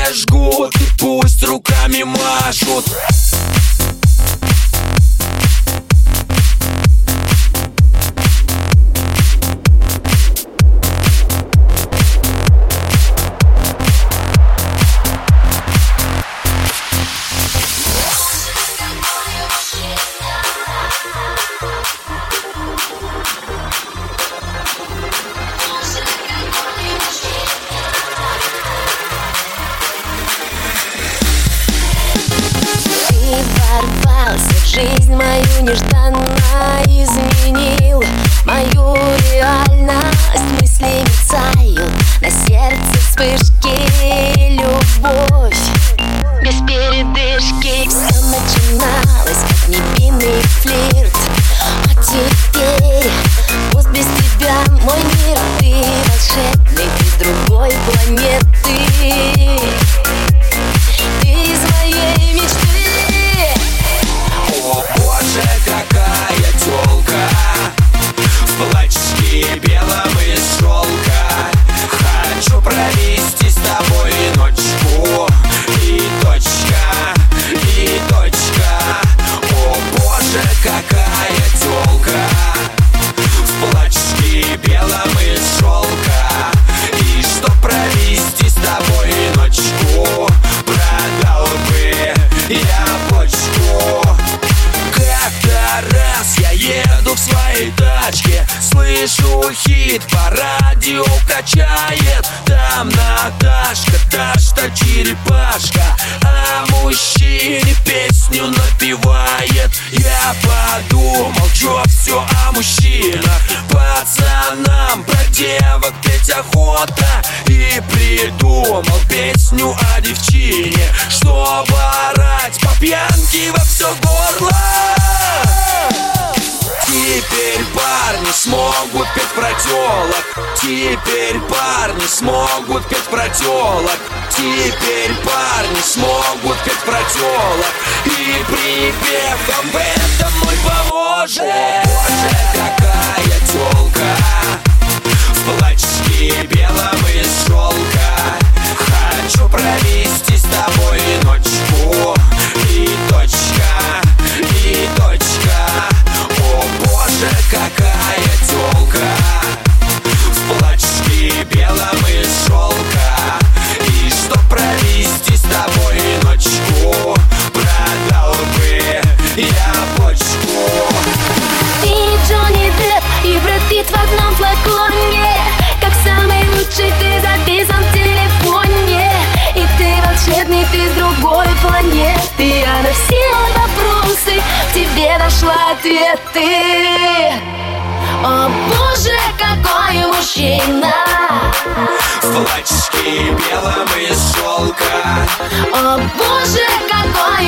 тебе жгут, и пусть руками машут. Ворвался в жизнь мою нежданно, изменил мою реальность. Мысли мерцают, на сердце вспышки, любовь без передышки. Все начиналось как невинный флирт, а теперь пусть без тебя мой мир. Ты волшебный, ты с другой планеты, ты из моей мечты. О боже, какая тёлка в платьишке белом из шелка. Хочу провести с тобой ночку. И точка, и точка. О боже, какая тёлка в платьишке белом из шелка. И чтоб провести с тобой ночку, продал бы я почку. Как-то раз я еду в своей тачке, слышу хит по радио качает. Там Наташка, та черепашка, а мужчине песню напевает. Я подумал, чё всё о мужчинах, пацанам про девок петь охота. И придумал песню о девчине, чтобы орать по пьянке во всё горло. Теперь парни смогут петь про тёлок. Теперь парни смогут петь про тёлок. Теперь парни смогут петь про тёлок. И припев вам в этом мой поможет. О боже, какая тёлка в платьишке белом из шелка. Хочу провести с тобой ночку. И точка, и точка. О боже, какая тёлка в платьишке белом из шелка. И чтоб провести с тобой ночку, продал бы я почку. Ты Джонни Депп и Брэд Питт в одном флаконе. Как самый лучший ты записан в телефоне. И ты волшебный, ты с другой планеты. А на все вопросы в тебе нашла ответы. О боже, какой мужчина В платьишке белом из шелка. О боже, какой